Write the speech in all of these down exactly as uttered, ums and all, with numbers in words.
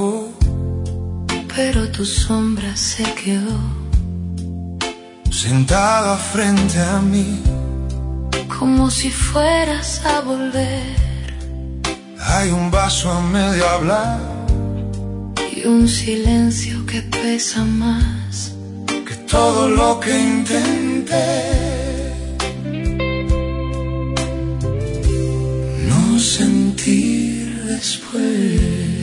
alejó, pero tu sombra se quedó sentada frente a mí, como si fueras a volver. Hay un vaso a medio hablar y un silencio que pesa más que todo lo que intenté. No sentir después.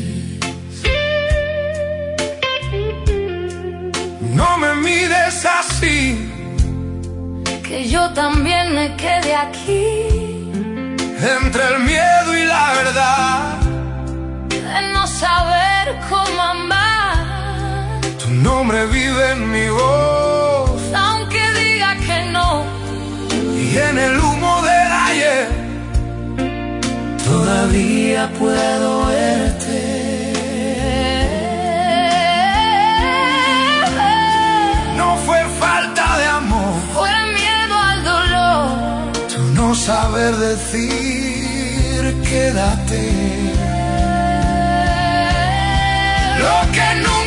No me mires así, que yo también me quedé aquí, entre el miedo y la verdad, de no saber cómo amar. tu nombre vive en mi voz, Aunque diga que no, y en el humo del ayer todavía puedo verte. No fue falta de amor, fue miedo al dolor, tu no saber decir quédate. Lo que nunca